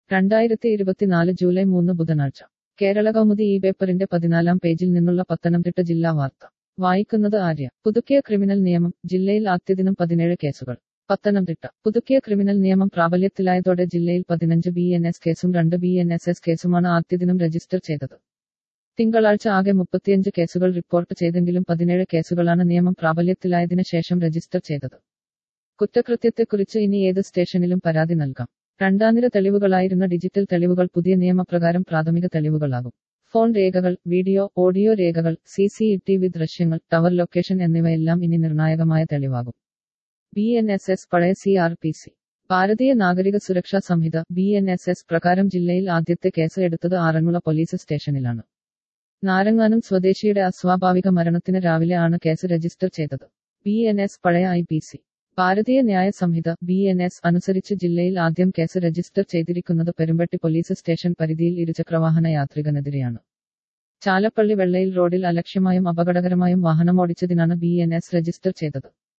2024 July 3 ബുധനാഴ്ച കേരള കൗമുദി ഈ പേപ്പറിന്റെ 14-ാം പേജിൽ നിന്നുള്ള പത്തനംതിട്ട ജില്ലാ വാർത്ത വായിക്കുന്നത് ആര്യ. പുതുക്കിയ ക്രിമിനൽ നിയമം, ജില്ലയിൽ ആദ്യദിനം 17 കേസുകൾ. പത്തനംതിട്ട. പുതുക്കിയ ക്രിമിനൽ നിയമം പ്രാബല്യത്തിലായതോടെ ജില്ലയിൽ 15 BNS കേസും 2 BNSS കേസുമാണ് ആദ്യദിനം രജിസ്റ്റർ ചെയ്തത്. തിങ്കളാഴ്ച ആകെ 35 കേസുകൾ റിപ്പോർട്ട് ചെയ്തെങ്കിലും 17 കേസുകളാണ് നിയമം പ്രാബല്യത്തിലായതിനു ശേഷം രജിസ്റ്റർ ചെയ്തത്. കുറ്റകൃത്യത്തെക്കുറിച്ച് ഇനി ഏത് സ്റ്റേഷനിലും പരാതി നൽകാം. രണ്ടാംനിര തെളിവുകളായിരുന്ന ഡിജിറ്റൽ തെളിവുകൾ പുതിയ നിയമപ്രകാരം പ്രാഥമിക തെളിവുകളാകും. ഫോൺ രേഖകൾ, വീഡിയോ, ഓഡിയോ രേഖകൾ, CCTV ദൃശ്യങ്ങൾ, ടവർ ലൊക്കേഷൻ എന്നിവയെല്ലാം ഇനി നിർണായകമായ തെളിവാകും. BNSS പഴയ CRPC ഭാരതീയ നാഗരിക സുരക്ഷാ സംഹിത BNSS പ്രകാരം ജില്ലയിൽ ആദ്യത്തെ കേസ് എടുത്തത് ആറന്മുള പോലീസ് സ്റ്റേഷനിലാണ്. നാരങ്ങാനം സ്വദേശിയുടെ അസ്വാഭാവിക മരണത്തിന് രാവിലെ ആണ് കേസ് രജിസ്റ്റർ ചെയ്തത്. BNS പഴയ IPC ഭാരതീയ ന്യായ സംഹിത BNS അനുസരിച്ച് ജില്ലയിൽ ആദ്യം കേസ് രജിസ്റ്റർ ചെയ്തിരിക്കുന്നത് പെരുമ്പട്ടി പോലീസ് സ്റ്റേഷൻ പരിധിയിൽ ഇരുചക്രവാഹന യാത്രികനെതിരെയാണ്. ചാലപ്പള്ളി വെള്ളയിൽ റോഡിൽ അലക്ഷ്യമായും അപകടകരമായും വാഹനമോടിച്ചതിനാണ് BNS രജിസ്റ്റർ ചെയ്തത്.